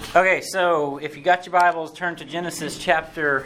Okay, so if you got your Bibles, turn to Genesis chapter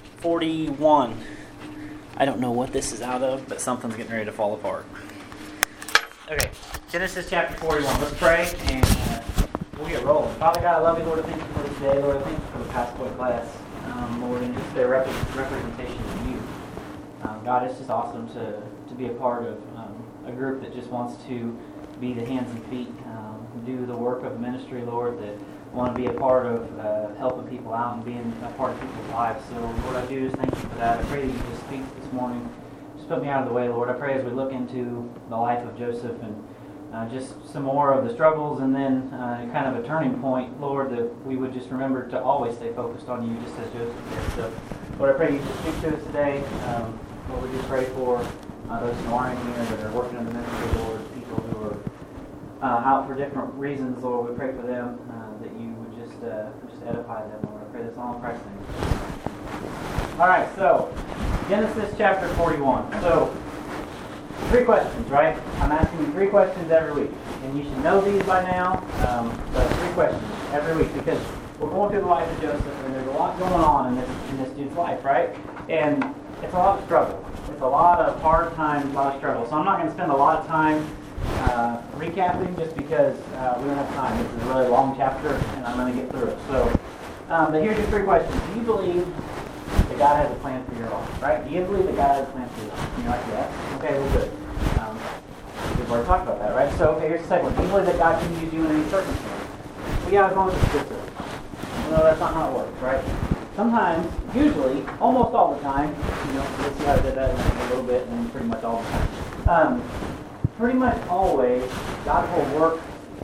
41. I don't know what this is out of, but something's getting ready to fall apart. Okay, Genesis chapter 41. Let's pray, and we'll get rolling. Father God, I love you, Lord. I thank you for this day, Lord. I thank you for the passport class, Lord, and just their representation of you. God, it's just awesome to be a part of a group that just wants to be the hands and feet, do the work of ministry, Lord, that want to be a part of helping people out and being a part of people's lives. So, Lord, I do just thank you for that. I pray that you just speak this morning. Just put me out of the way, Lord. I pray as we look into the life of Joseph and just some more of the struggles and then kind of a turning point, Lord, that we would just remember to always stay focused on you, just as Joseph did. So, Lord, I pray you just speak to us today. Lord, we just pray for those who aren't here that are working in the ministry, Lord, people who are out for different reasons, Lord. We pray for them that you would just edify them, Lord. I pray this all in Christ's name. All right, so Genesis chapter 41. So 3 questions, right? I'm asking you 3 questions every week, and you should know these by now. But 3 questions every week because we're going through the life of Joseph, and there's a lot going on in this dude's life, right? And it's a lot of struggle. It's a lot of hard times, a lot of struggle. So I'm not going to spend a lot of time recapping just because we don't have time. This is a really long chapter, and I'm going to get through it. So, but here's your 3 questions. Do you believe that God has a plan for your life? Right? Do you believe that God has a plan for your life? And you're like, yes. Okay, well, good. We've already talked about that, right? So, okay, here's the second one. Do you believe that God can use you in any circumstance? Well, yeah, as long as it's good service. No, that's not how it works, right? Sometimes, usually, almost all the time, we'll see how I did that in a little bit, and pretty much all the time. Pretty much always, God will work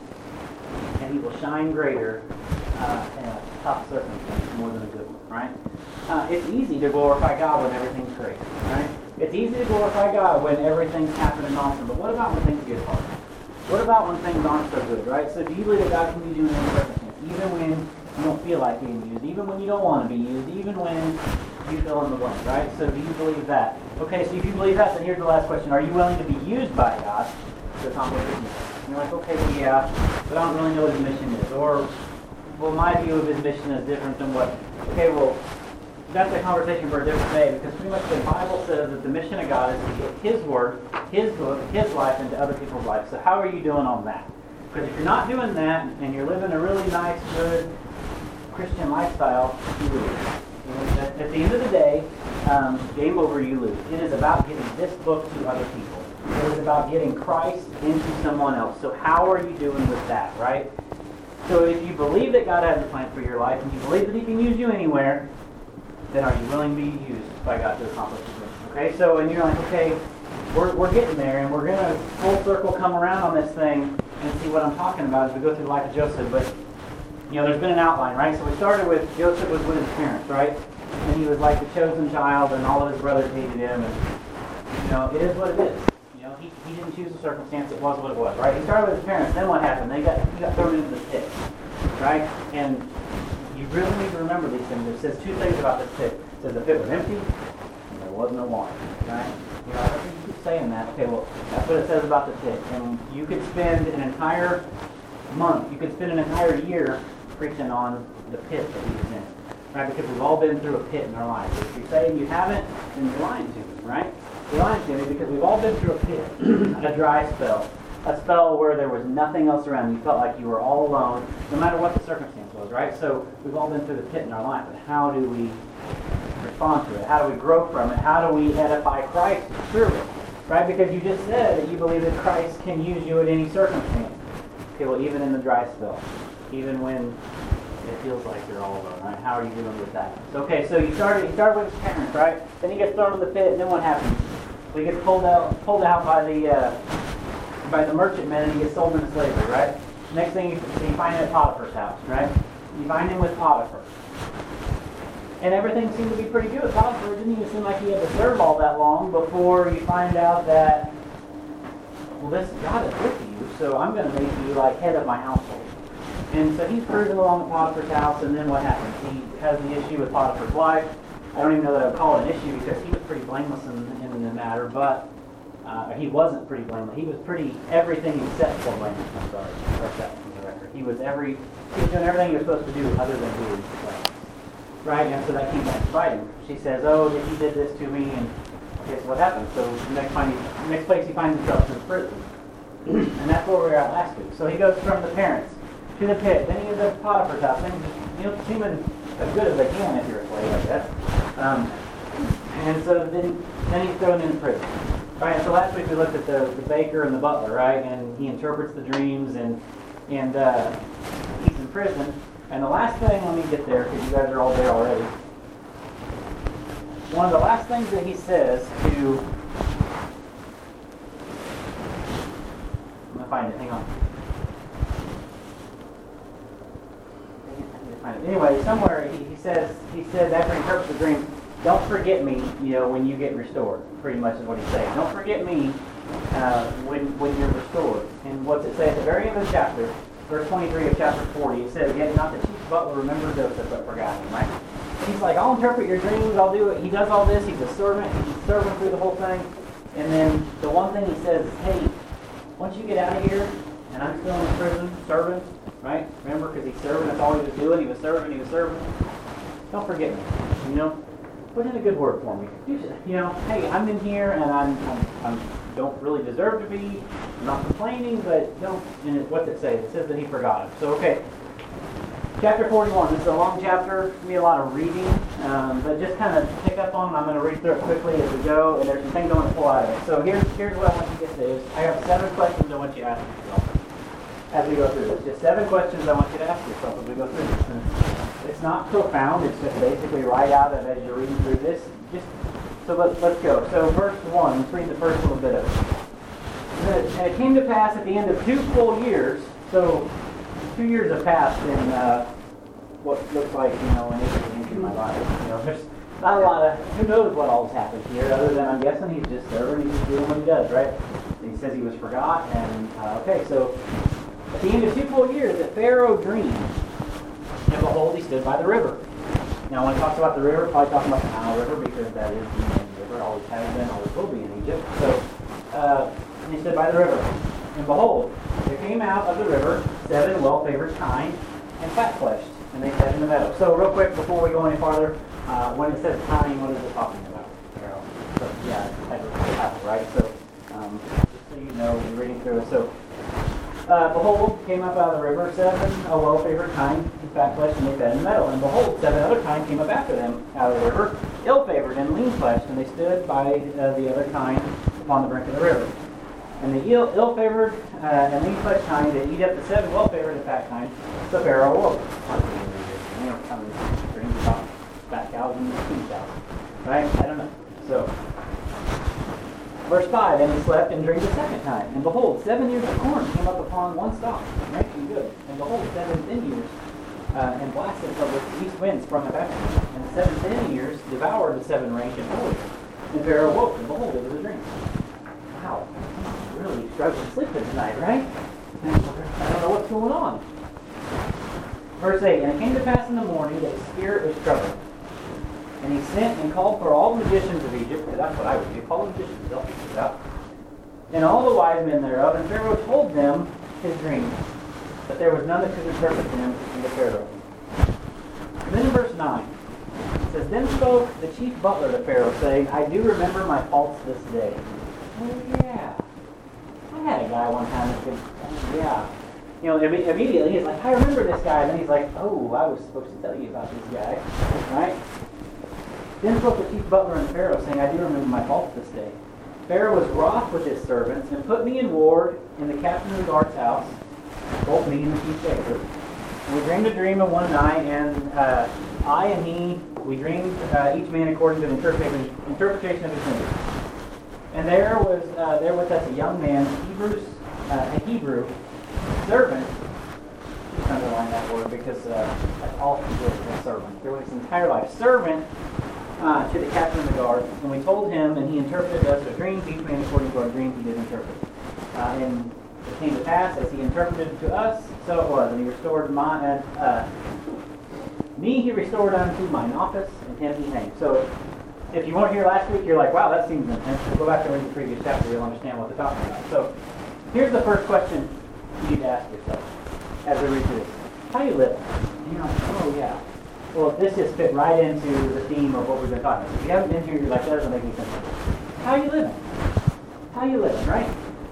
and He will shine greater in a tough circumstance more than a good one, right? It's easy to glorify God when everything's great, right? It's easy to glorify God when everything's happening awesome, but what about when things get hard? What about when things aren't so good, right? So do you believe that God can use you in any circumstance, even when you don't feel like being used, even when you don't want to be used, even when you fill in the blank, right? So do you believe that? Okay, so if you believe that, then here's the last question. Are you willing to be used by God to accomplish His mission? And you're like, okay, well, yeah, but I don't really know what His mission is. Or, well, my view of His mission is different than what... Okay, well, that's a conversation for a different day, because pretty much the Bible says that the mission of God is to get His word, His book, His life into other people's lives. So how are you doing on that? Because if you're not doing that, and you're living a really nice, good Christian lifestyle, you lose. At the end of the day, game over, you lose. It is about getting this book to other people. It is about getting Christ into someone else. So how are you doing with that, right? So if you believe that God has a plan for your life, and you believe that He can use you anywhere, then are you willing to be used by God to accomplish His mission? Okay, so and you're like, okay, we're getting there, and we're going to full circle come around on this thing and see what I'm talking about as we go through the life of Joseph. But there's been an outline, right? So we started with Joseph was with his parents, right? And he was like the chosen child, and all of his brothers hated him. And it is what it is. He didn't choose the circumstance; it was what it was, right? He started with his parents. Then what happened? He got thrown into the pit, right? And you really need to remember these things. It says 2 things about this pit. It says the pit was empty, and there was no water, right? I think you keep saying that. Okay, well, that's what it says about the pit. And you could spend an entire month, you could spend an entire year preaching on the pit that he was in, right? Because we've all been through a pit in our lives. If you're saying you haven't, then you're lying to me, right? You're lying to me because we've all been through a pit, a dry spell, a spell where there was nothing else around. You felt like you were all alone, no matter what the circumstance was, right? So we've all been through the pit in our life, but how do we respond to it? How do we grow from it? How do we edify Christ through it, right? Because you just said that you believe that Christ can use you at any circumstance. Okay, well, even in the dry spell, even when it feels like you're all alone, right? How are you doing with that? So, okay, so you started with his parents, right? Then he gets thrown in the pit, and then what happens? Well, he gets pulled out by the merchantmen, and he gets sold into slavery, right? Next thing you find him at Potiphar's house, right? You find him with Potiphar. And everything seemed to be pretty good. Potiphar didn't even seem like he had to serve all that long before you find out that, well, this God is with you, so I'm going to make you like head of my household. And so he's cruising along at Potiphar's house, and then what happens? He has the issue with Potiphar's wife. I don't even know that I would call it an issue because he was pretty blameless in the matter, but he wasn't pretty blameless. He was everything except for blameless. I'm sorry. He He was doing everything he was supposed to do other than do his play. Right? And so that came back to bite him. She says, oh, he did this to me, and guess what happened? So the next place he finds himself is in prison. And that's where we were at last week. So he goes from the parents to the pit, then he ends up at Potiphar's house, then seeming as good as they can if you're a slave, I guess. And so then he's thrown into prison. Right, and so last week we looked at the baker and the butler, right? And he interprets the dreams, and he's in prison. And the last thing, let me get there, because you guys are all there already. One of the last things that he says to... I'm going to find it, hang on. Anyway, somewhere he says after he interprets the dream, don't forget me, when you get restored. Pretty much is what he's saying. Don't forget me when you're restored. And what's it say at the very end of the chapter, verse 23 of chapter 40, it says, yet not the chief butler remembered Joseph, but forgot him, right? He's like, I'll interpret your dreams, I'll do it. He does all this, he's a servant, he's serving through the whole thing. And then the one thing he says is, hey, once you get out of here, and I'm still in prison, serving, right? Remember, because he's serving, that's all he was doing. He was serving. Don't forget me. Put in a good word for me. Hey, I'm in here, and I don't really deserve to be. I'm not complaining, but don't. And what's it say? It says that he forgot him. So, okay. Chapter 41. This is a long chapter. It's going to be a lot of reading, but just kind of pick up on. I'm going to read through it quickly as we go, and there's some things I want to pull out of it. So here's what I want you to get to. Is I have 7 questions I want you to ask yourself as we go through this. Just 7 questions I want you to ask yourself as we go through this. And it's not profound. It's just basically right out of as you're reading through this. So let's go. So verse 1. Let's read the first little bit of it. And it came to pass at the end of 2 full years. So 2 years have passed in what looks like an interesting in my life. There's not a lot of who knows what all's happened here, other than I'm guessing he's just serving. He's just doing what he does, right? And he says he was forgot, and okay. So at the end of 2 full years, that Pharaoh dreamed. And behold, he stood by the river. Now, when it talks about the river, probably talking about the Nile River, because that is the main river, always has been, always will be in Egypt. So, and he stood by the river. And behold, there came out of the river 7 well-favored kine and fat-fleshed, and they fed in the meadow. So, real quick, before we go any farther, when it says kine, what is it talking about? So, yeah, it's a type of cattle, right? So, just so you know, when you're reading through it. So, behold, came up out of the river 7 well-favored kine and fat-fleshed, and they fed in the meadow. And behold, 7 other kine came up after them out of the river, ill-favored and lean-fleshed, and they stood by the other kine upon the brink of the river. And the ill-favored and lean-fleshed kine did eat up the 7 well-favored and fat kine. So Pharaoh awoke. Dreams about fat cows and lean cows, right? I don't know. So. Verse 5, and he slept and dreamed a second time. And behold, 7 ears of corn came up upon one stalk, making good. And behold, 7 thin ears, and blasted from the east wind sprung up after him. And the 7 thin ears devoured the 7 rank and full ears. And Pharaoh awoke, and behold, it was a dream. Wow, I'm really struggling sleeping tonight, right? I don't know what's going on. Verse 8, and it came to pass in the morning that his spirit was troubled. And he sent and called for all the magicians of Egypt, because that's what I would do, call the magicians, they'll figure it out, and all the wise men thereof, and Pharaoh told them his dream, but there was none that could interpret him unto Pharaoh. And then in verse 9, it says, then spoke the chief butler to Pharaoh, saying, I do remember my faults this day. Oh yeah, I had a guy one time that could, yeah. Immediately he's like, I remember this guy, and then he's like, oh, I was supposed to tell you about this guy, right? Then spoke the chief butler and Pharaoh, saying, I do remember my faults this day. Pharaoh was wroth with his servants, and put me in ward in the captain of the guard's house, both me and the chief baker. And we dreamed a dream of one night, and I and he, we dreamed each man according to the interpretation of his dream. And there was with us a young man, a Hebrew servant. Just underline that word, because that's all he did was servant. There was his entire life. Servant to the captain of the guard, and we told him, and he interpreted us a dream. Each man according to our dream he did interpret. And it came to pass, as he interpreted to us, so it was. And he restored me he restored unto mine office, and him he hanged. So if you weren't here last week, you're like, wow, that seems intense. Go back and read the previous chapter, you'll understand what they're talking about. So here's the first question you need to ask yourself. as we read through this. How you living? And you're like, oh yeah. Well, this just fit right into the theme of what we've been talking about. If you haven't been here, you're like, that doesn't make any sense. How you living? How you living, right?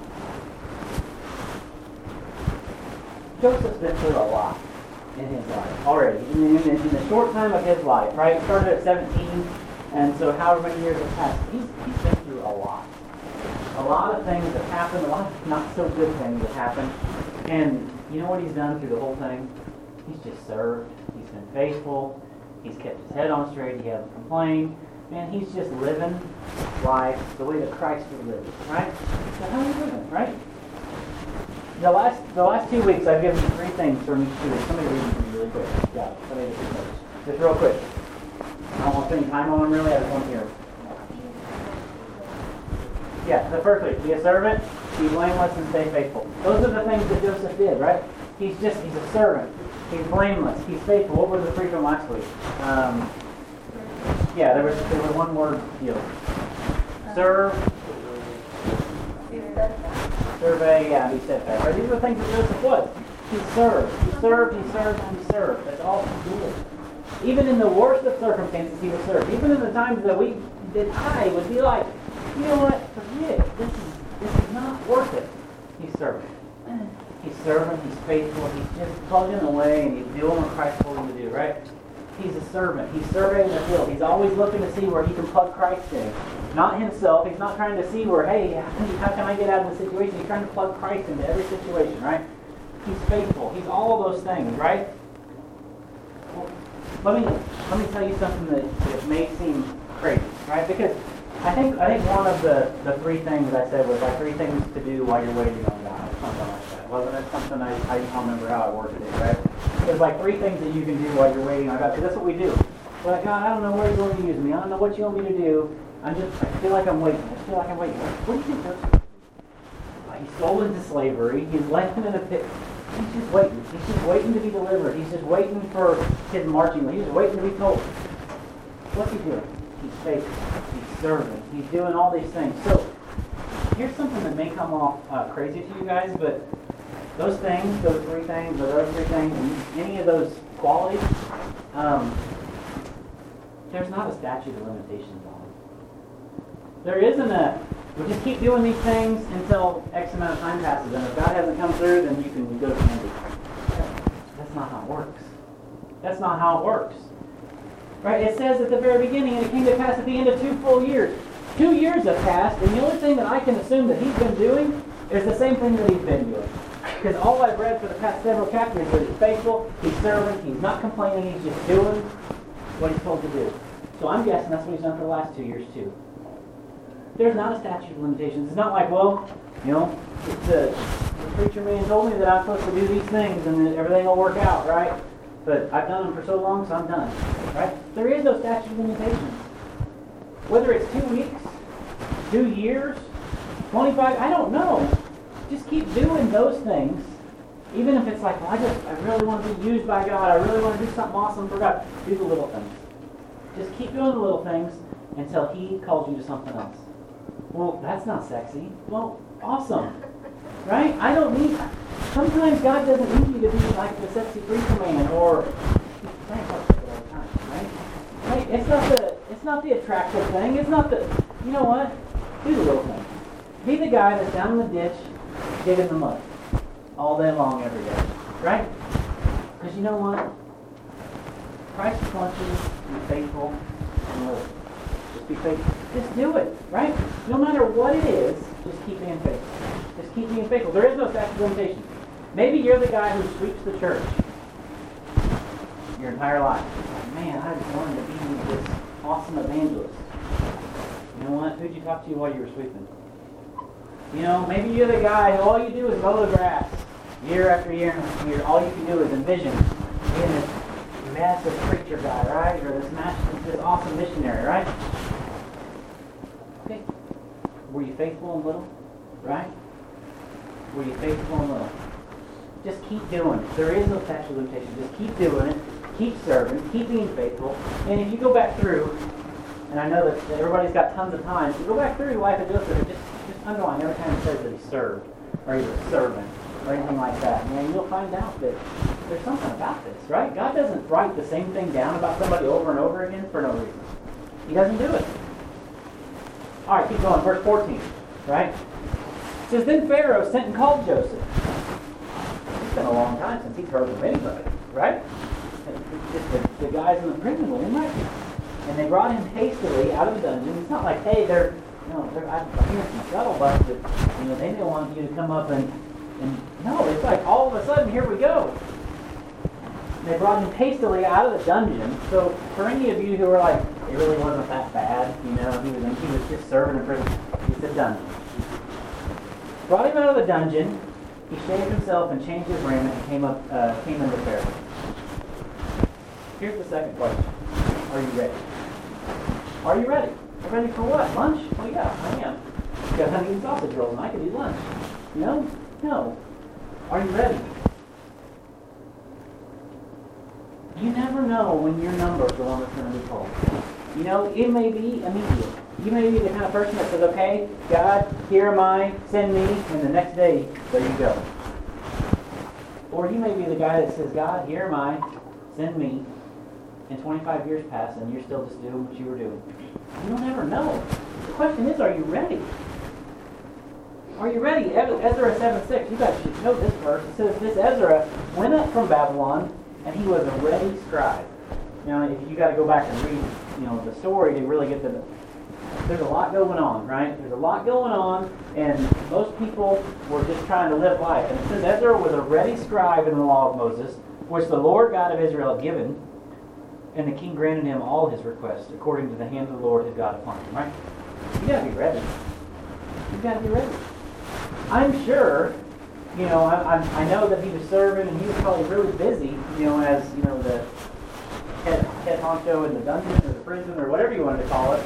Joseph's been through a lot in his life already. In the short time of his life, right? Started at 17, and so however many years have passed, he's been through a lot. A lot of things have happened, a lot of not so good things have happened. And you know what he's done through the whole thing? He's just served. He's been faithful. He's kept his head on straight. He hasn't complained. Man, he's just living life the way that Christ would live, right? So how are you living, right? The last 2 weeks, I've given you 3 things from each 2 weeks. Somebody read them for me really quick. Yeah, somebody read them. Just real quick. I don't want to spend time on them really. I just want to hear them. Yeah, the first week, be a servant, be blameless, and stay faithful. Those are the things that Joseph did, right? He's a servant. He's blameless. He's faithful. What was the 3 from last week? Yeah, there was one word deal. Serve. Survey, yeah, be steadfast. Right? These are the things that Joseph was. He served. He served, he served, he served. That's all he did. Even in the worst of circumstances, he would serve. Even in the times that I would be like, you know what, forget it. This is not worth it. He's serving. He's serving, he's faithful, he's just plugging away and he's doing what Christ told him to do, right? He's a servant. He's surveying the field. He's always looking to see where he can plug Christ in. Not himself. He's not trying to see where, hey, how can I get out of the situation? He's trying to plug Christ into every situation, right? He's faithful. He's all of those things, right? Well, let me tell you something that may seem crazy, right? Because I think one of the 3 things I said was like 3 things to do while you're waiting on God, something like that. Wasn't it something I don't remember how I worded it, right? There's like 3 things that you can do while you're waiting on God, because that's what we do. We're like, God, I don't know where you're going to use me. I don't know what you want me to do. I feel like I'm waiting. What do you think Joseph? He's sold into slavery. He's landed in a pit. He's just waiting. He's just waiting to be delivered. He's just waiting for his marching. He's just waiting to be told. What's he doing? He's faithful. He's serving. He's doing all these things. So here's something that may come off crazy to you guys, but those things, those 3 things, or those 3 things, and any of those qualities, there's not a statute of limitations on it. There isn't we just keep doing these things until X amount of time passes, and if God hasn't come through, then you can go to Andy. That's not how it works. That's not how it works. Right? It says at the very beginning, and it came to pass at the end of 2 full years. 2 years have passed, and the only thing that I can assume that he's been doing is the same thing that he's been doing. Because all I've read for the past several chapters is that he's faithful, he's serving, he's not complaining, he's just doing what he's told to do. So I'm guessing that's what he's done for the last 2 years too. There's not a statute of limitations. It's not like, well, you know, the preacher man told me that I'm supposed to do these things and that everything will work out, right? But I've done them for so long, so I'm done, right? There is no statute of limitations. Whether it's 2 weeks, 2 years, 25, I don't know. Just keep doing those things, even if it's like, well, I really want to be used by God. I really want to do something awesome for God. Do the little things. Just keep doing the little things until He calls you to something else. Well, that's not sexy. Well, awesome. Right? Sometimes God doesn't need you to be like the sexy preacher man or right? It's not the attractive thing. It's not the, you know what? Do the little thing. Be the guy that's down in the ditch, digging the mud all day long every day. Right? Because you know what? Christ just wants you to be faithful and live. Just be faithful. Just do it, right? No matter what it is, just keep being faithful. Just keep being faithful. There is no statute of limitations. Maybe you're the guy who sweeps the church your entire life. Like, man, I just wanted to be this awesome evangelist. You know what? Who'd you talk to while you were sweeping? You know, maybe you're the guy who all you do is mow the grass year after year after year. All you can do is envision being this massive preacher guy, right? Or this awesome missionary, right? Okay. Were you faithful in little? Right? Were you faithful in little? Just keep doing it. There is no statute of limitations. Just keep doing it. Keep serving. Keep being faithful. And if you go back through, and I know that everybody's got tons of time, so go back through the life of Joseph and just underline every time it says that he served, or he was a servant, or anything like that, man, you'll find out that there's something about this, right? God doesn't write the same thing down about somebody over and over again for no reason. He doesn't do it. All right, keep going. Verse 14, right? It says, then Pharaoh sent and called Joseph. It's been a long time since he's heard from anybody, right? Just the guys in the prison with him, right? And they brought him hastily out of the dungeon. It's not like, hey, I'm hearing some scuttlebutt that, they may want you to come up and no, it's like all of a sudden, here we go. And they brought him hastily out of the dungeon. So for any of you who are like, it really wasn't that bad, he was just serving in prison. It's a dungeon. Brought him out of the dungeon. He shaved himself and changed his raiment and came into Pharaoh. Here's the second question. Are you ready? Are you ready? Are you ready for what? Lunch? Well, yeah, I am. Because I'm eating sausage rolls and I could eat lunch. No? No. Are you ready? You never know when your number is the one that's going to be called. It may be immediate. You may be the kind of person that says, okay, God, here am I, send me, and the next day, there you go. Or you may be the guy that says, God, here am I, send me, and 25 years pass and you're still just doing what you were doing. You don't ever know. The question is, are you ready? Are you ready? Ezra 7:6, you guys should know this verse. It says, this Ezra went up from Babylon, and he was a ready scribe. Now, if you got to go back and read, the story to really get there's a lot going on, right? There's a lot going on, and most people were just trying to live life. And it says Ezra was a ready scribe in the law of Moses, which the Lord God of Israel had given, and the king granted him all his requests, according to the hand of the Lord his God upon him, right? You got to be ready. You got to be ready. I'm sure, I know that he was serving, and he was probably really busy, as, the head honcho in the dungeon or the prison or whatever you wanted to call it.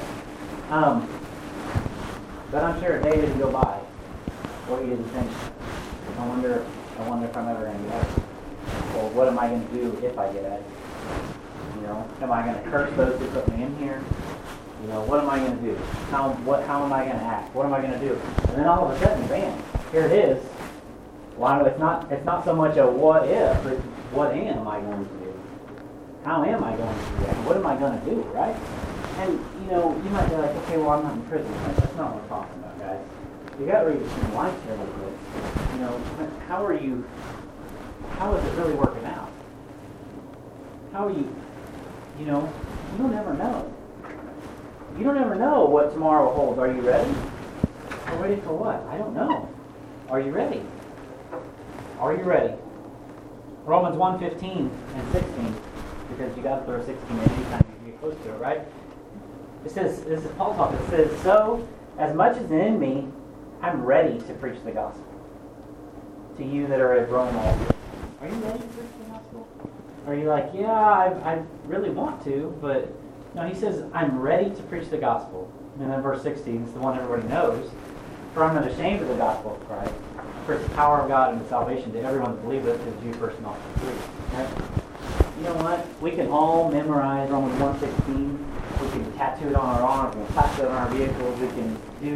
But I'm sure a day didn't go by where he didn't think, I wonder if I'm ever going to get out. Or what am I going to do if I get out? Am I going to curse those who put me in here? What am I going to do? How am I going to act? What am I going to do? And then all of a sudden, bam, here it is. Well, it's not so much a what if, but what am I going to do? How am I going to react? What am I going to do, right? And, you might be like, okay, well, I'm not in prison. That's not what we're talking about, guys. You got to read between the lines here a little bit. How is it really working out? How are you, you don't ever know. You don't ever know what tomorrow holds. Are you ready? Or ready for what? I don't know. Are you ready? Are you ready? Romans 1:15 and 16, because you got to throw 16 in anytime you get close to it, right? It says, this is Paul talking, it says, so, as much as in me, I'm ready to preach the gospel to you that are at Rome also. Are you ready to preach the gospel? Are you like, yeah, I really want to, but no, he says, I'm ready to preach the gospel. And then verse 16 is the one everybody knows. For I'm not ashamed of the gospel of Christ, for it's the power of God and the salvation to everyone that believes to the Jew first and also the Greek. Right? You know what? We can all memorize Romans 1:16. We can tattoo it on our arms. We can plaster it on our vehicles. We can do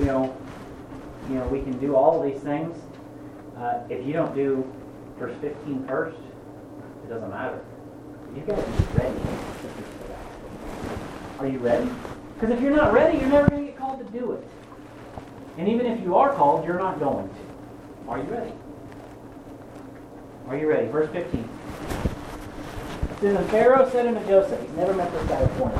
we can do all of these things. If you don't do verse 15 first, it doesn't matter. You've got to be ready to preach the gospel. Are you ready? Because if you're not ready, you're never going to get called to do it. And even if you are called, you're not going to. Are you ready? Are you ready? Verse 15. It says, and Pharaoh said unto Joseph, he's never met this guy before.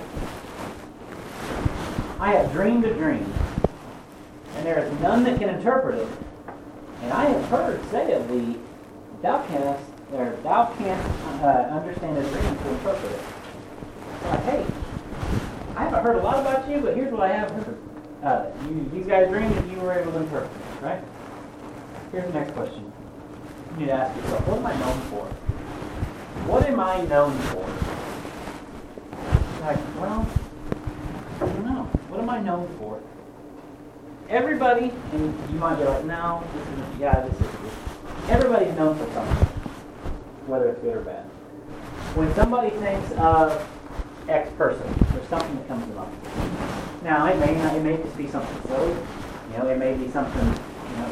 I have dreamed a dream, and there is none that can interpret it. And I have heard say of thee, thou canst understand a dream to interpret it. So like, hey, I haven't heard a lot about you, but here's what I have heard. These guys dreamed and you were able to interpret it, right? Here's the next question. You need to ask yourself, what am I known for? What am I known for? Like, well, I don't know. What am I known for? Everybody, and you might be like, no, this is good. Everybody's known for something, whether it's good or bad. When somebody thinks of X person, there's something that comes to mind. Now, it may just be something silly. It may be something,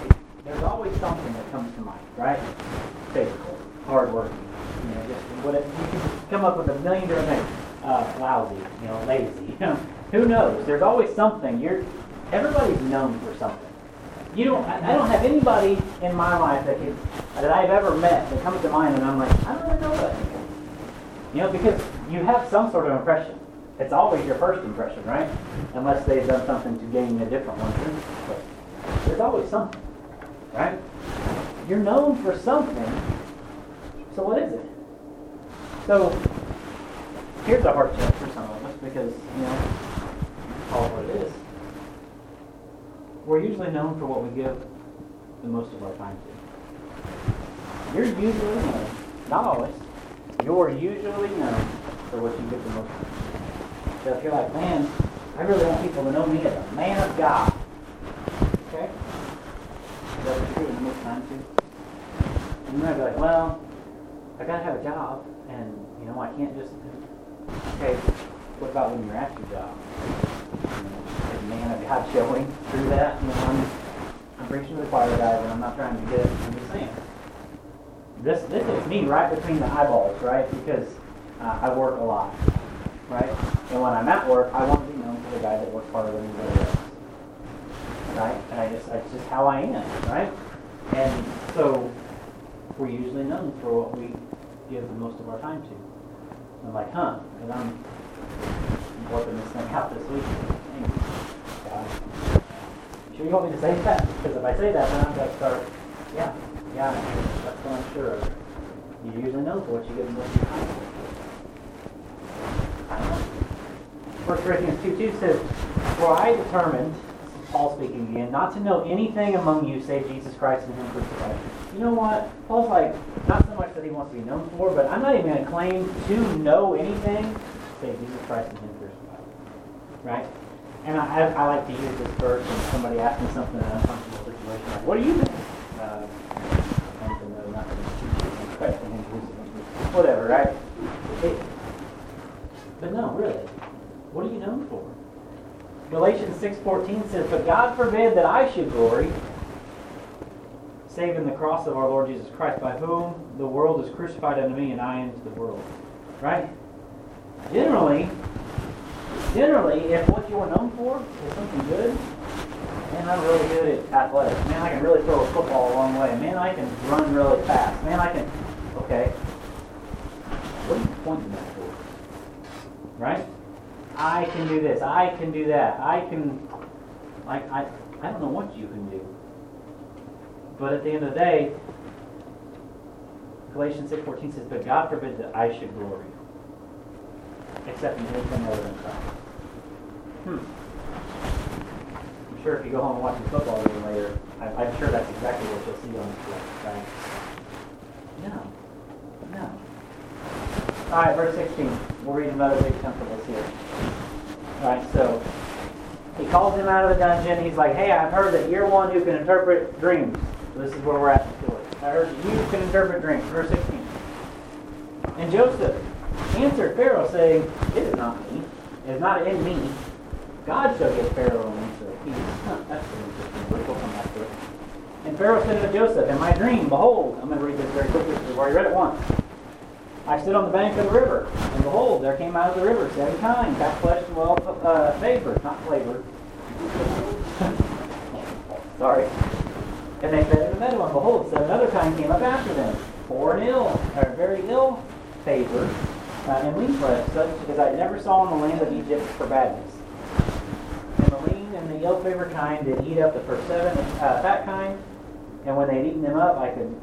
there's always something that comes to mind, right? Physical, hardworking, just whatever. You can just come up with a million different things. Lousy, lazy. Who knows? There's always something. Everybody's known for something. I don't have anybody in my life that I've ever met that comes to mind, and I'm like, I don't really know that. Because you have some sort of impression. It's always your first impression, right? Unless they've done something to gain a different one. But there's always something, right? You're known for something. So what is it? So here's a heart check for some of us because, call it what it is. We're usually known for what we give the most of our time to. You're usually known, not always, you're usually known for what you give the most time to. So if you're like, man, I really want people to know me as a man of God. Okay? Is that what you're giving the most time to? And you might be like, well, I gotta have a job, and I can't just. Okay, what about when you're at your job? Is man of God showing through that? I'm preaching to the choir guys, and I'm not trying to get it. I'm just saying. This is me right between the eyeballs, right? Because I work a lot, right? And when I'm at work, I want to be known for the guy that works harder than anybody else, right? And it's just how I am, right? And so we're usually known for what we give the most of our time to. I'm like, because I'm working this thing out this week. God. You sure you want me to say that? Because if I say that, then I'm going to start, yeah, that's what I'm sure of. You usually know for what you give the most of your time to. 1 Corinthians 2:2 says, for I determined, this is Paul speaking again, not to know anything among you save Jesus Christ and Him crucified. You know what? Paul's like, not so much that he wants to be known for, but I'm not even going to claim to know anything save Jesus Christ and Him crucified. Right? And I like to use this verse when somebody asks me something in an uncomfortable situation, like, what do you think? I want to know nothing. Christ and Him crucified. Whatever, right? But no, really. What are you known for? Galatians 6:14 says, but God forbid that I should glory, save in the cross of our Lord Jesus Christ, by whom the world is crucified unto me, and I unto the world. Right? Generally, if what you're known for is something good, man, I'm really good at athletics. Man, I can really throw a football a long way. Man, I can run really fast. Man, I can... Okay. What are you pointing that for? Right? I can do this. I can do that. I can... I don't know what you can do. But at the end of the day, Galatians 6:14 says, but God forbid that I should glory, except in anything other than Christ. I'm sure if you go home and watch the football game later, I'm sure that's exactly what you'll see on the screen, right? No. All right, verse 16. We'll read another big chunk of this here. All right, so he calls him out of the dungeon. He's like, hey, I've heard that you're one who can interpret dreams. So this is where we're at in the story. I heard that you can interpret dreams. Verse 16. And Joseph answered Pharaoh, saying, it is not me. It is not in me. God shall give Pharaoh an answer. That's an interesting word. We'll come back to it. And Pharaoh said to Joseph, in my dream, behold, I'm going to read this very quickly because we've already read it once. I stood on the bank of the river, and behold, there came out of the river 7 kinds, fat flesh and well favored, not flavored. Sorry. And they fed in the meadow, and behold, 7 other kinds came up after them, poor and ill, or very ill favored, and lean flesh, such as I never saw in the land of Egypt for badness. And the lean and the ill-favored kind did eat up the first 7 fat kind, and when they had eaten them up,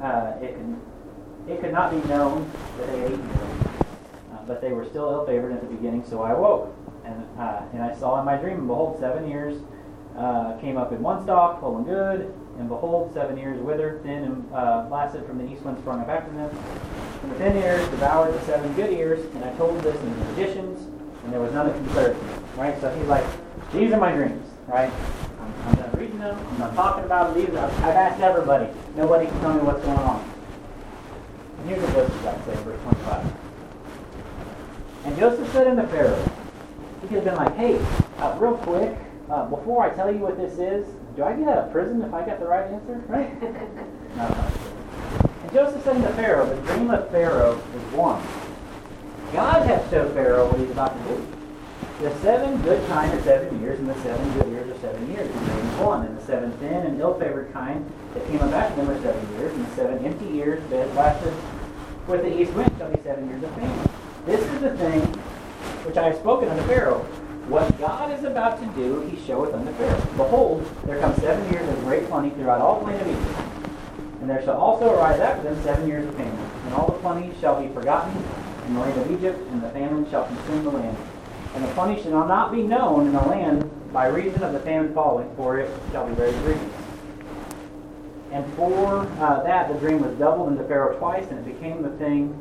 it could not be known that they had eaten them. But they were still ill-favored at the beginning, so I awoke. And I saw in my dream, and behold, 7 ears came up in one stalk, full and good. And behold, 7 ears withered, thin and flaccid from the east wind sprung up after them. And the 10 ears devoured the 7 good ears. And I told this in the magicians, and there was none that could declare it to me. Right? So he's like, these are my dreams. Right? I'm done reading them. I'm not talking about them. I've asked everybody. Nobody can tell me what's going on. And here's what Joseph got to say, verse 25. And Joseph said unto Pharaoh, he could have been like, hey, real quick, before I tell you what this is, do I get out of prison if I got the right answer? Right? No. And Joseph said to Pharaoh, the dream of Pharaoh is one. God hath showed Pharaoh what he's about to do. The 7 good kine are 7 years, and the 7 good years are 7 years. The dream is one. And the 7 thin and ill-favored kine that came up after them are 7 years, and the 7 empty years that lasted with the east wind shall be 7 years of famine. This is the thing which I have spoken unto Pharaoh. What God is about to do, he showeth unto Pharaoh. Behold, there come 7 years of great plenty throughout all the land of Egypt. And there shall also arise after them 7 years of famine. And all the plenty shall be forgotten in the land of Egypt, and the famine shall consume the land. And the plenty shall not be known in the land by reason of the famine falling, for it shall be very grievous. And for that the dream was doubled unto Pharaoh twice, and it became the thing.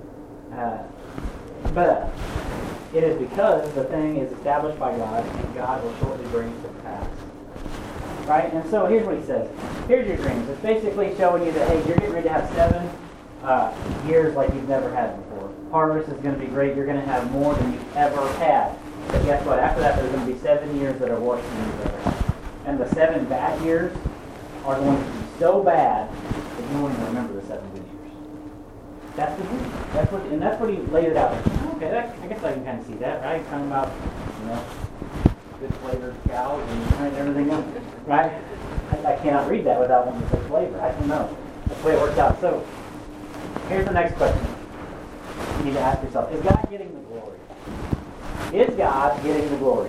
But it is because the thing is established by God, and God will shortly bring it to pass. Right? And so here's what he says. Here's your dreams. It's basically showing you that, hey, you're getting ready to have 7 years like you've never had before. Harvest is going to be great. You're going to have more than you've ever had. But guess what? After that, there's going to be 7 years that are worse than you've ever had. And the 7 bad years are going to be so bad that you won't even remember the 7 good years. That's the dream. That's what he laid it out. Okay, I guess I can kind of see that, right? Talking about, good flavored cows and everything else, right? I cannot read that without wanting to say flavor. I don't know. That's the way it works out. So, here's the next question. You need to ask yourself, is God getting the glory? Is God getting the glory?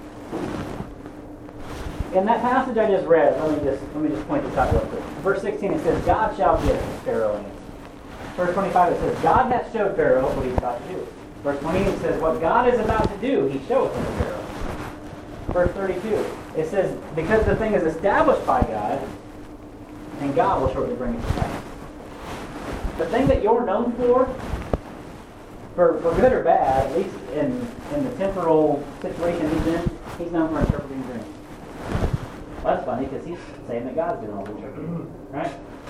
In that passage I just read, let me just point this out real quick. Verse 16 it says, God shall give, Pharaoh answered. Verse 25 it says, God hath showed Pharaoh what he's about to do. Verse 28 it says, what God is about to do, he showeth unto Pharaoh. Verse 32, it says, because the thing is established by God, and God will shortly bring it to pass. The thing that you're known for good or bad, at least in the temporal situation he's in, he's known for interpreting dreams. Well, that's funny, because he's saying that God's doing all the interpreting, right?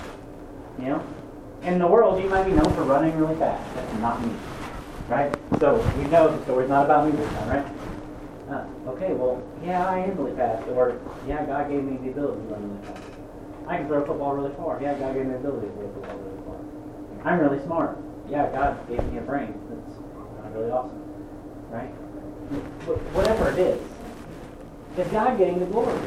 In the world, you might be known for running really fast. That's not me, right? So we know the story's not about me this time, right? Okay, well, yeah, I am really fast. Or, yeah, God gave me the ability to run really fast. I can throw a football really far. Yeah, God gave me the ability to throw a football really far. I'm really smart. Yeah, God gave me a brain. That's really awesome, right? Whatever it is God getting the glory?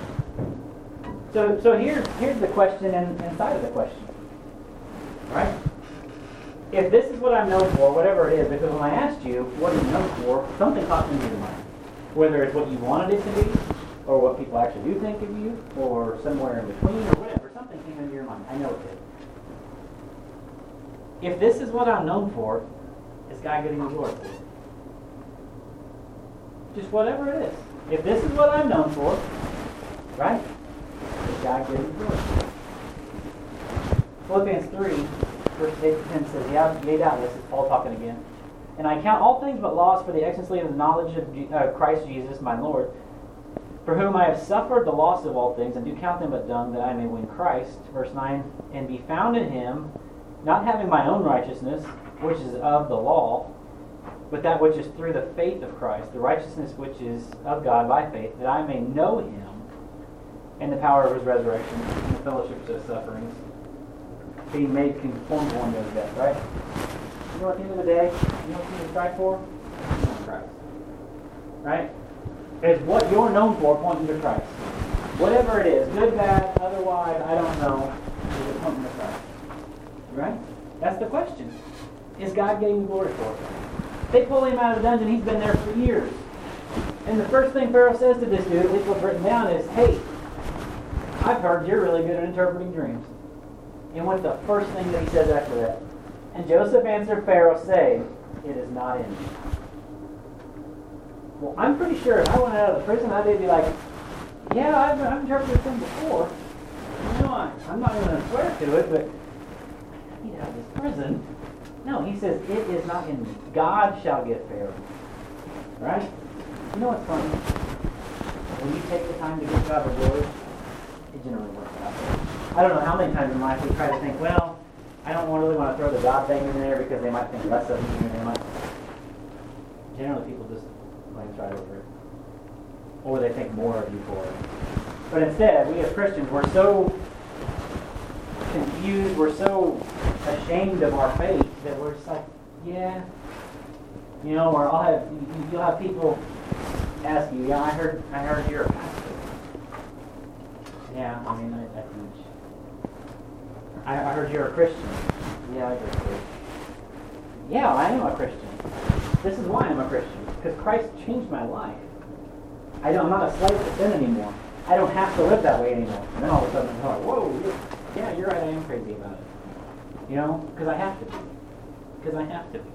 So here's the question inside of the question, right? If this is what I'm known for, whatever it is, because when I asked you, what are you known for, something popped into your mind. Whether it's what you wanted it to be, or what people actually do think of you, or somewhere in between, or whatever, something came into your mind. I know it did. If this is what I'm known for, is God getting the glory for it? Just whatever it is. If this is what I'm known for, right? Is God getting the glory? Philippians 3, verse 8 to 10 says, yea, doubtless, is Paul talking again. And I count all things but loss for the excellency of the knowledge of Christ Jesus, my Lord, for whom I have suffered the loss of all things, and do count them but dung, that I may win Christ. Verse 9, and be found in him, not having my own righteousness, which is of the law, but that which is through the faith of Christ, the righteousness which is of God by faith, that I may know him, and the power of his resurrection, and the fellowship of his sufferings, being made conformed to one of his death, right? You know, at the end of the day, you know what you need to strive for? Christ. Right? It's what you're known for pointing to Christ. Whatever it is, good, bad, otherwise, I don't know, is it pointing to Christ. Right? That's the question. Is God getting the glory for it? They pull him out of the dungeon, he's been there for years. And the first thing Pharaoh says to this dude, at least what's written down, is, hey, I've heard you're really good at interpreting dreams. And what's the first thing that he says after that? And Joseph answered Pharaoh, saying, it is not in me. Well, I'm pretty sure if I went out of the prison, I'd be like, yeah, I've interpreted them before. I'm not going to swear to it, but I need out of this prison. No, he says, it is not in me. God shall get Pharaoh. Right? You know what's funny? When you take the time to give God the glory, it generally works out. I don't know how many times in life we try to think, well, I don't really want to throw the God thing in there because they might think less of me, or generally people just glance right over it. Or they think more of you for it. But instead, we as Christians, we're so confused, we're so ashamed of our faith that we're just like, yeah. You know, or you'll have people ask you, yeah, I heard you're a pastor. Yeah, I mean, I teach. I heard you're a Christian. Yeah, I do. Yeah, I am a Christian. This is why I'm a Christian. Because Christ changed my life. I'm not a slave to sin anymore. I don't have to live that way anymore. And then all of a sudden I'm like, whoa, yeah, you're right, I am crazy about it. You know, because I have to be. Because I have to be.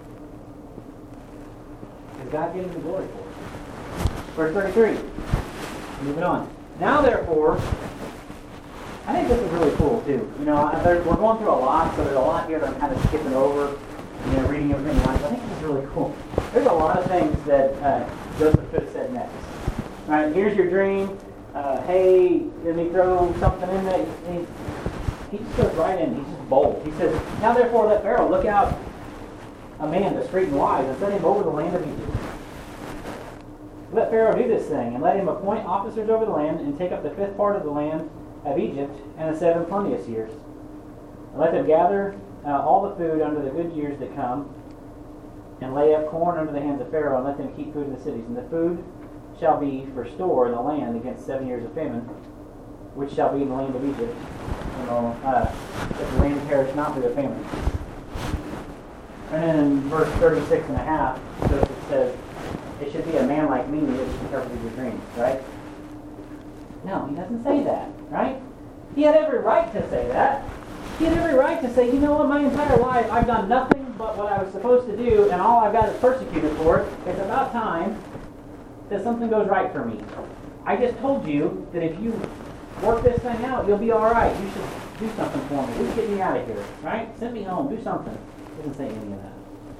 Because God gave me the glory for it. Verse 33. Moving on. Now, therefore, I think this is really cool, too. You know, we're going through a lot, so there's a lot here that I'm kind of skipping over, you know, reading everything once. I think this is really cool. There's a lot of things that Joseph could have said next. All right, here's your dream. Hey, let me throw something in there. He just goes right in. He's just bold. He says, now, therefore, let Pharaoh look out a man discreet and wise and set him over the land of Egypt. Let Pharaoh do this thing, and let him appoint officers over the land, and take up the 5th part of the land of Egypt, and the 7 plenteous years. And let them gather all the food under the good years that come, and lay up corn under the hands of Pharaoh, and let them keep food in the cities. And the food shall be for store in the land against 7 years of famine, which shall be in the land of Egypt, if the land perish not through the famine. And then in verse 36 and a half, Joseph says, it should be a man like me that interprets your dreams, right? No, he doesn't say that, right? He had every right to say that. He had every right to say, you know what, my entire life I've done nothing but what I was supposed to do, and all I've got is persecuted for it. It's about time that something goes right for me. I just told you that if you work this thing out, you'll be all right. You should do something for me. Just get me out of here, right? Send me home. Do something. He doesn't say any of that.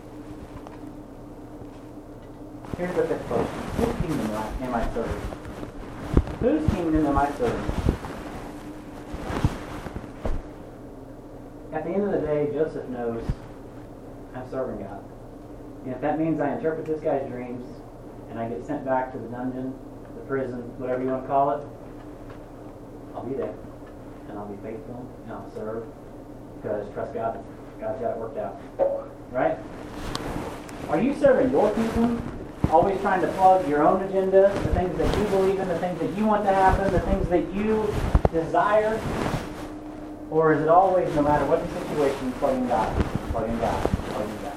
Here's the 5th question. Whose kingdom am I serving? Whose kingdom am I serving? At the end of the day, Joseph knows I'm serving God. And if that means I interpret this guy's dreams and I get sent back to the dungeon, the prison, whatever you want to call it, I'll be there. And I'll be faithful and I'll serve because trust God. God's got it worked out. Right? Are you serving your kingdom? Always trying to plug your own agenda, the things that you believe in, the things that you want to happen, the things that you desire? Or is it always, no matter what the situation, plugging God, plugging God, plugging God?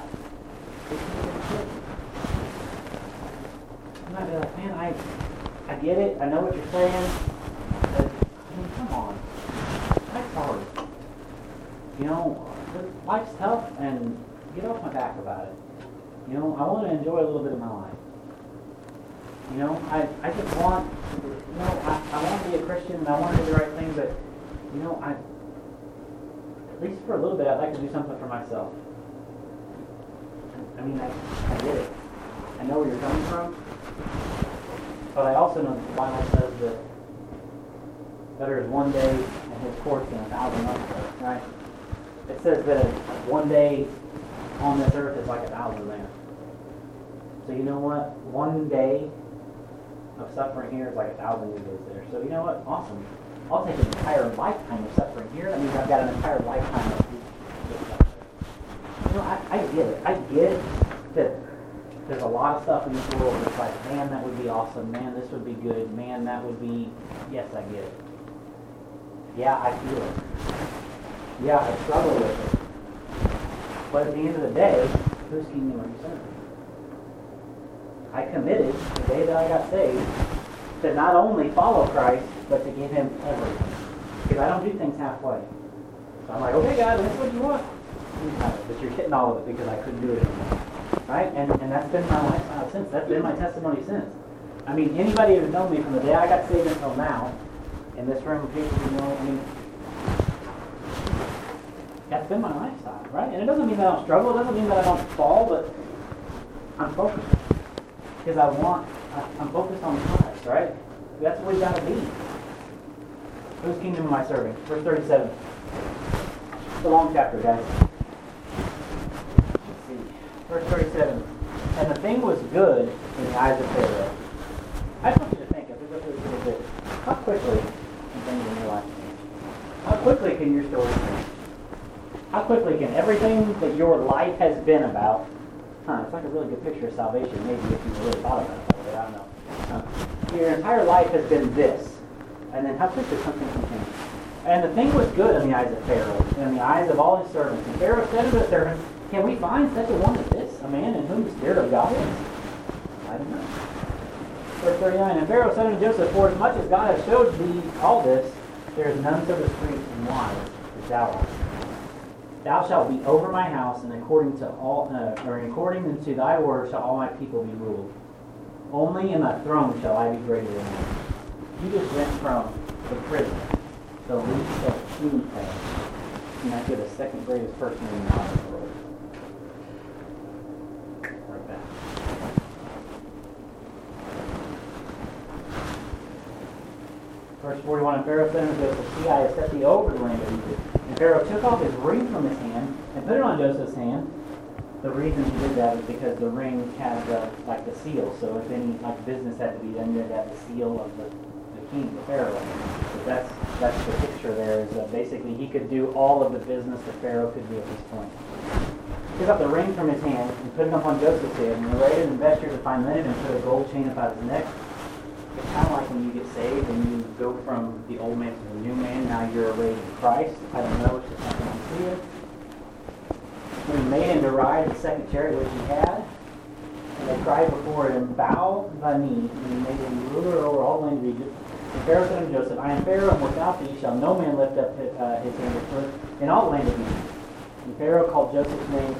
You might be like, man, I get it, I know what you're saying, but, I mean, come on. Life's hard. You know, life's tough, and get off my back about it. You know, I want to enjoy a little bit of my life. You know, I just want, you know, I want to be a Christian and I want to do the right thing, but, you know, at least for a little bit, I'd like to do something for myself. I mean, I get it. I know where you're coming from, but I also know that the Bible says that better is one day in His courts than 1,000 elsewhere, right? It says that one day on this earth is like 1,000 there. So you know what? One day of suffering here is like 1,000 years there. So you know what? Awesome. I'll take an entire lifetime of suffering here. That means I've got an entire lifetime of suffering. You know, I get it. I get that there's a lot of stuff in this world that's like, man, that would be awesome. Man, this would be good. Man, that would be... Yes, I get it. Yeah, I feel it. Yeah, I struggle with it. But at the end of the day, whose kingdom are you serving? I committed, the day that I got saved, to not only follow Christ, but to give Him everything. Because I don't do things halfway. So I'm like, okay, God, that's what you want. But you're getting all of it because I couldn't do it anymore. Right? And that's been my lifestyle since. That's been my testimony since. I mean, anybody who's known me from the day I got saved until now, in this room of people who know, I mean, that's been my lifestyle, right? And it doesn't mean that I don't struggle, it doesn't mean that I don't fall, but I'm focused. Because I'm focused on Christ, right? That's what we've got to be. Whose kingdom am I serving? Verse 37. It's a long chapter, guys. Let's see. Verse 37. And the thing was good in the eyes of Pharaoh. I just want you to think, as we go through this a little bit, how quickly everything that your life has been about. It's like a really good picture of salvation, maybe if you really thought about it that way, I don't know. Your entire life has been this. And then how quickly something can change. And the thing was good in the eyes of Pharaoh, and in the eyes of all his servants. And Pharaoh said to the servants, can we find such a one as this, a man in whom the Spirit of God is? I don't know. Verse 39, and Pharaoh said unto Joseph, for as much as God has showed thee all this, there is none so discreet and wise as thou art. Thou shalt be over my house, and according unto thy word shall all my people be ruled. Only in thy throne shall I be greater than thou. You just went from the prison, the least of human things, and now you're the second greatest person in the modern world. Like that. Verse 41, and Pharaoh said unto Joseph, see, I have set thee over the land of Egypt. And Pharaoh took off his ring from his hand and put it on Joseph's hand. The reason he did that was because the ring had the seal. So if any business had to be done, you had to have the seal of the king, the Pharaoh. But that's the picture there. Is basically he could do all of the business that Pharaoh could do at this point. He took up the ring from his hand and put it upon Joseph's head, and arrayed in vestures of fine linen, and put a gold chain about his neck. It's kind of like when you get saved and you go from the old man to the new man. Now you're arrayed in Christ. I don't know. It's just something I'm seeing. When he made him to ride the second chariot which he had, and they cried before him, bow thy knee, and he made him ruler over all the land of Egypt. And Pharaoh said unto Joseph, I am Pharaoh, and without thee shall no man lift up his hand or foot in all the land of Egypt. And Pharaoh called Joseph's name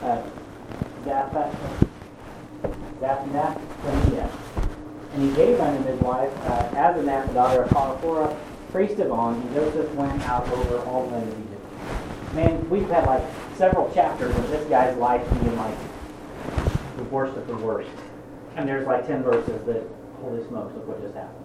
Zaphnath-Paneah. And he gave unto his wife Asenath, the daughter of Potiphar, priest of On, and Joseph went out over all the land of Egypt. Man, we've had several chapters of this guy's life being the worst of the worst. And there's 10 verses that, holy smokes, look what just happened.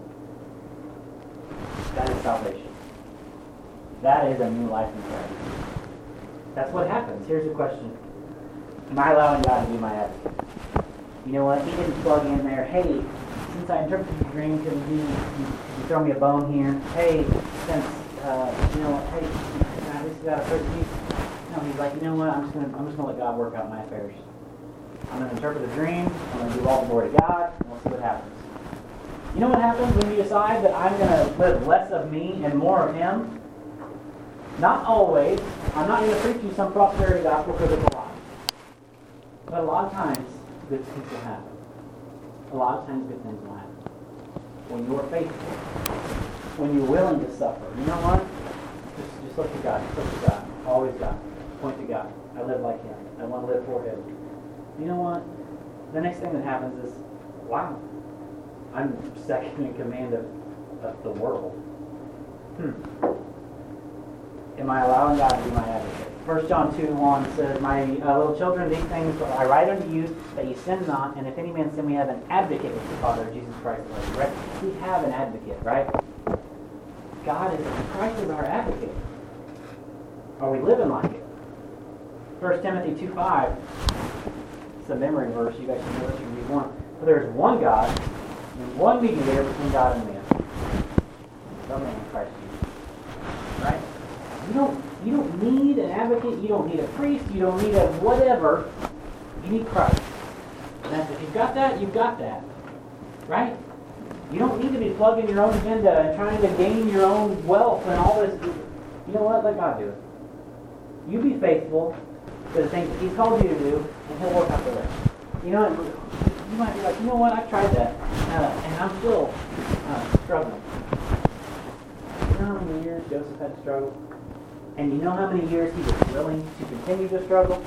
That is salvation. That is a new life in Christ. That's what happens. Here's the question. Am I allowing God to be my advocate? You know what? He didn't plug in there, hey, since I interpreted your dream, can you throw me a bone here? Hey, since, hey, at least you got a first piece. No, he's like, you know what? I'm just gonna let God work out my affairs. I'm gonna interpret the dream. I'm gonna do all the glory to God, and we'll see what happens. You know what happens when you decide that I'm gonna live less of me and more of Him? Not always. I'm not gonna preach you some prosperity gospel because it's a lie. But a lot of times, good things will happen. A lot of times, good things will happen. When you're faithful, when you're willing to suffer. You know what? Just look to God. Just look to God. Always God. Point to God. I live like Him. I want to live for Him. You know what? The next thing that happens is, wow, I'm second in command of the world. Am I allowing God to be my advocate? 1 John 2:1 says, my little children, these things I write unto you, that you sin not, and if any man sin, we have an advocate with the Father, Jesus Christ. Right? We have an advocate, right? Christ is our advocate. Are we living like it? 1 Timothy 2:5. It's a memory verse. You guys should know this. You can read one. For there is one God, and one mediator between God and man. The man Christ Jesus. Right? You don't need an advocate. You don't need a priest. You don't need a whatever. You need Christ. And if you've got that, you've got that. Right? You don't need to be plugging your own agenda and trying to gain your own wealth and all this. You know what? Let God do it. You be faithful to the things that He's called you to do, and He'll work out the rest. You know, you might be like, you know what? I've tried that, and I'm still struggling. You know how many years Joseph had to struggle? And you know how many years he was willing to continue to struggle?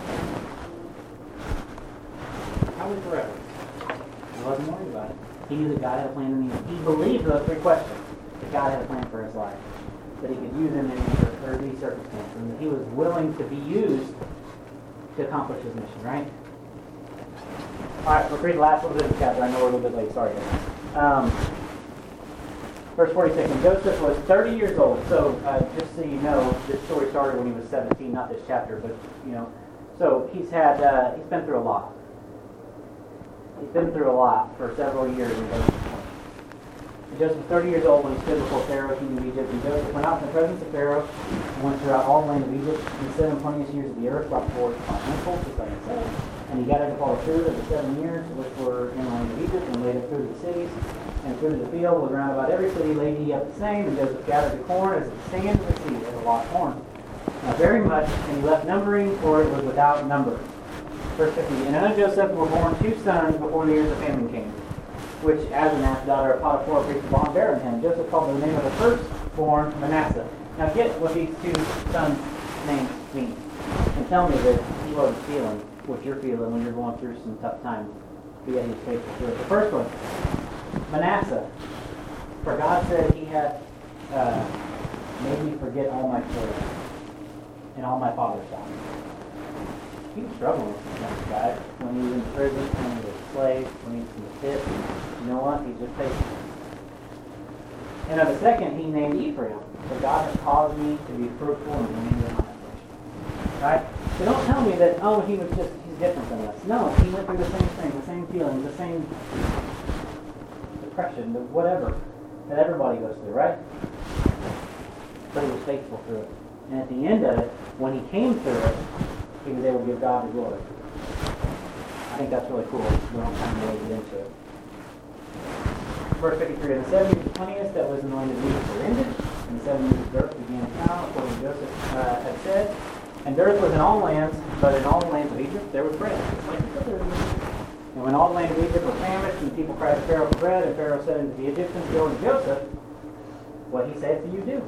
Probably forever. He wasn't worried about it. He knew that God had a plan in the end. He believed those 3 questions, that God had a plan for his life, that He could use him in these circumstances, and that he was willing to be used to accomplish his mission, right? Alright, we'll read the last little bit of the chapter. I know we're a little bit late, sorry guys. Verse 46, and Joseph was 30 years old. So, just so you know, this story started when he was 17, not this chapter, but, you know. So, he's been through a lot. He's been through a lot for several years. Joseph was 30 years old when he stood before Pharaoh, king of Egypt. And Joseph went out in the presence of Pharaoh and went throughout all the land of Egypt. In the 7 plenteous years of the earth brought forth plentiful, just like it said. And he gathered up all the food of the 7 years which were in the land of Egypt, and laid it through the cities. And through the field was round about every city laid he up the same. And Joseph gathered the corn as the sand of the sea. There's a lot of corn. Very much, and he left numbering, for it was without number. Verse 50. And unto Joseph were born 2 sons before the years of famine came, which Asenath, daughter of Potiphar, priest of On, bare him. Joseph called the name of the firstborn Manasseh. Now get what these 2 sons' names mean, and tell me that he wasn't feeling what you're feeling when you're going through some tough times. But yet he's faithful to it. The first one, Manasseh. For God said he had made me forget all my children and all my father's house. He was struggling with this kind of guy when he was in prison, when he was a slave, when he was in the pit. You know what? He's just patient. And of the second, he named Ephraim. For God has caused me to be fruitful in the land of my affliction. Right? So don't tell me that, oh, he's different than us. No, he went through the same thing, the same feelings, the same depression, whatever that everybody goes through, right? But he was faithful through it. And at the end of it, when he came through it, he was able to give God the glory. I think that's really cool. We don't kind of really get into it. Verse 53, and the 7 years of plenteous that was in the land of Egypt were ended, and the 7 years of dearth began now, according to Joseph had said. And dearth was in all lands, but in all the lands of Egypt there was bread. And when all the land of Egypt was famished, and the people cried to Pharaoh for bread, and Pharaoh said unto the Egyptians, go to Joseph, what he saith to you do.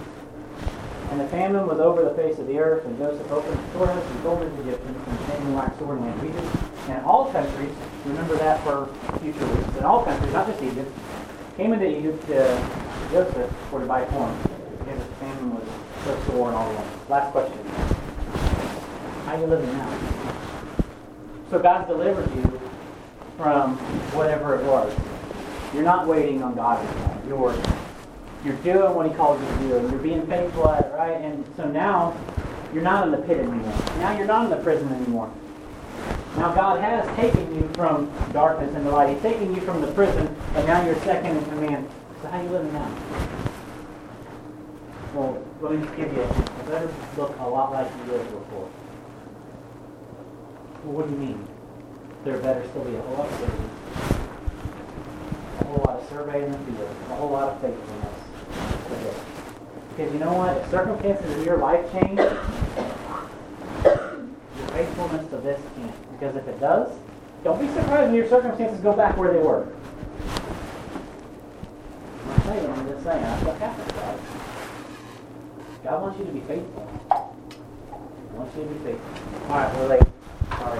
And the famine was over the face of the earth, and Joseph opened the storehouse and sold his Egyptians, and the famine waxed sore in the land of Egypt. And all countries, remember that for future weeks, and all countries, not just Egypt, came into Egypt to Joseph for to buy corn, because the famine was so sore in all the land. Last question. How are you living now? So God's delivered you from whatever it was. You're not waiting on God anymore. You're doing what he calls you to do, and you're being faithful at it, right? And so now, you're not in the pit anymore. Now you're not in the prison anymore. Now God has taken you from darkness into light. He's taken you from the prison, and now you're second in command. So how are you living now? Well, let me just give you a better look a lot like you lived before. Well, what do you mean? There better still be a whole lot of serving, a whole lot of survey in the field, a whole lot of faithfulness. Because you know what? If circumstances of your life change, your faithfulness to this can't. Because if it does, don't be surprised when your circumstances go back where they were. I'm just saying, that's what happens, guys. God wants you to be faithful. He wants you to be faithful. Alright, we're late. Sorry.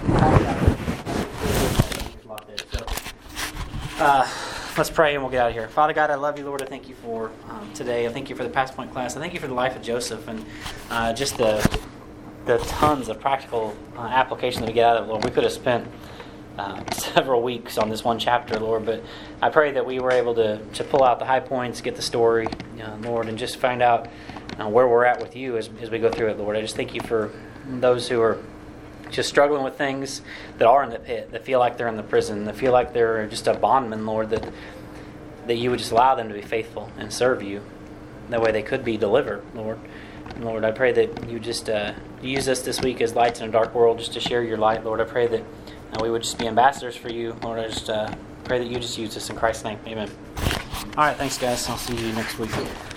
Let's pray and we'll get out of here. Father God, I love you, Lord. I thank you for today. I thank you for the Past Point class. I thank you for the life of Joseph and just the tons of practical application that we get out of it, Lord. We could have spent several weeks on this one chapter, Lord, but I pray that we were able to pull out the high points, get the story, Lord, and just find out where we're at with you as we go through it, Lord. I just thank you for those who are just struggling with things that are in the pit, that feel like they're in the prison, that feel like they're just a bondman, Lord, that you would just allow them to be faithful and serve you. That way they could be delivered, Lord. And Lord, I pray that you just use us this week as lights in a dark world just to share your light, Lord. I pray that we would just be ambassadors for you, Lord. I just pray that you just use us in Christ's name. Amen. All right, thanks, guys. I'll see you next week.